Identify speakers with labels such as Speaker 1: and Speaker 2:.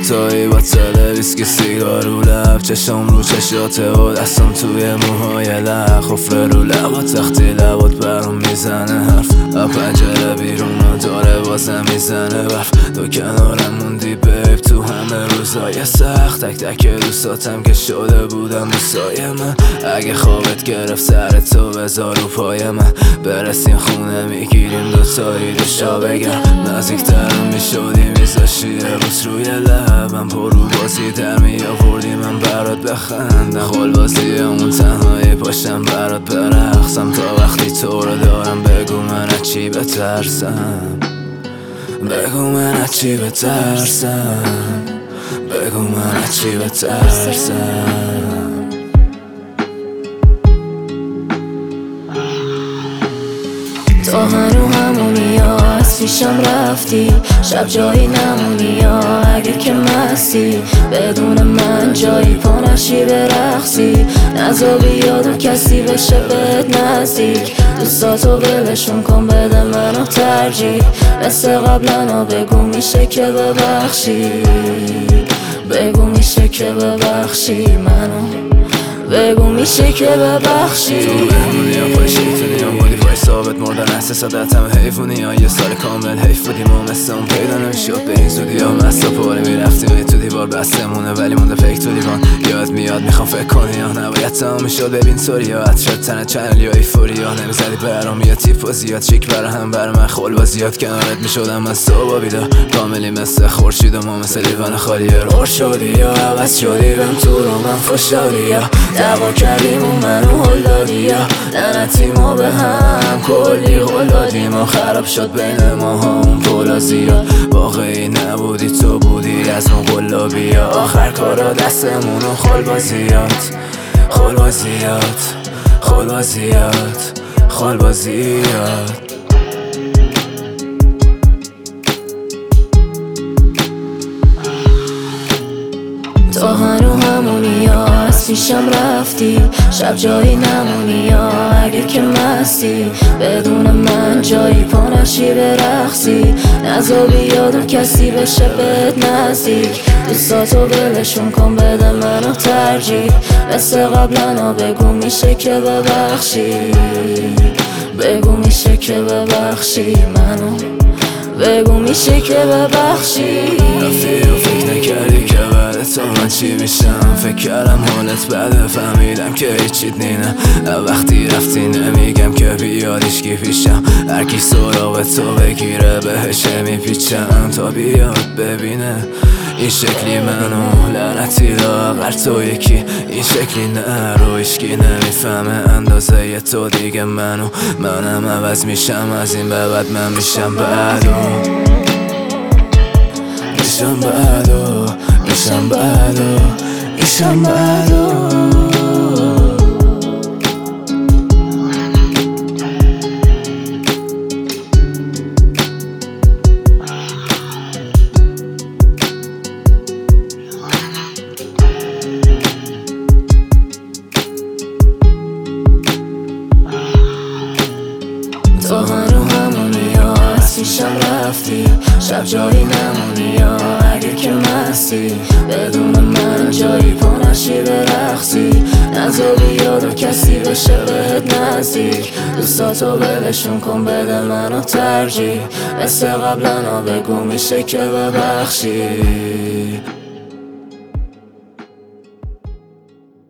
Speaker 1: دوتایی با ویسکی سیگار رو لب، چشم رو چشاته و دستم توی موهای لب، خفره رو لبات وقتی لبات برام میزنه حرف، پنجره بیرون داره بازم میزنه برف. تو کنارم موندی بیب تو همه روزای سخت، تک تک دوستاتم که شده بودم دوستای من. اگه خوابت گرفت سر تو بذار رو پای من، برسیم خونه میگیریم دوتایی دوشا بگم، نزدیکترم میشدی میذاشی بوس روی لبم، پر رو بازی در میآوردی من برات بخندم، خال بازی همون تنهایی پاشم برات برقصم، تا وقتی تو رو دارم بگو من از چی بترسم، بگو من از چی بترسم، بگو من از چی بترسم.
Speaker 2: تو هنو همونی ها از پیشم رفتی، شب جایی نمونی ها اگه که مستی، بدون من جایی پانشی برقصی، نزا بیاد و کسی بشه بهت نزدیک، دوستاتو ولشون کن بده منو ترجیح، مثل قبلنا بگو میشه که ببخشی، بگو میشه که ببخشی منو، بگو میشه که ببخشی.
Speaker 1: تو بهمونی ها پای شیطونی ها بودی پای ثابت مردن احساسات همه حیفونی ها، یه سال کامل حیف بودیم و مثل اون پیدا نمیشد به این زودی ها، مستا پاره میرفتیم تو دیوار بستمونه ولی مونده فکر تو لیوان، یاد میاد میخوام فکر کنی ها نباید تمام میشد ببین سوری ها، حد شد تنه چنل یا ایفوری ها، نمیزدی برام یه تیپ و زیاد شیک برا هم برا من خول با زیاد کنارت میشدم من صبح بیدار، کاملی مثل خورشید و ما مثل لیوان خالی رور شدی یا عوض شدی بهم تو رو من فشاری یا دعوا کردیم و منو هل دادی یا لعنتیم و به هم کلی هل دادیم و خراب شد بین ما ها اون پولا زیاد، واقعی نبودی تو بودی از اون قلابی یا آخر کارا دستمونو خل بازیات، خل بازیات، خل بازیات، خل بازیات.
Speaker 2: تو هنو همونی ها از پیشم رفتی، شب جایی نمونی ها اگه که مستی، بدون من جایی پانشی برقصی، نزا بیاد و کسی بشه بهت نزدیک، دوستاتو ولشون کن بده منو ترجیح، مثل قبلنا بگو میشه که ببخشی، بگو میشه که ببخشی منو، بگو میشه که ببخشی.
Speaker 1: رفتی و فکر نکردی که بعد تو من چی میشم، فکر کردم حالت بده فهمیدم که هیچیت نینه، وقتی رفتی نمیگم که بیاد ایشکی پیشم، هرکی سراغ تو بگیره بهش میپیچم، تا بیاد ببینه این شکلی منو، لعنتی لاغر تو یکی این شکلی نرو، ایشکی نمیفهمه اندازه تو دیگه منم عوض میشم از این به بعد من میشم بعدو، میشم بعدو، میشم بعدو، میشم بعدو.
Speaker 2: تو هنو همونی ها از پیشم رفتی، شب جایی نمونی ها اگه که مستی، بدون من جایی پانشی برقصی، نزا بیاد و کسی بشه بهت نزدیک، دوستاتو ولشون کن بده منو ترجیح، مثل قبلنا بگو میشه که ببخشی.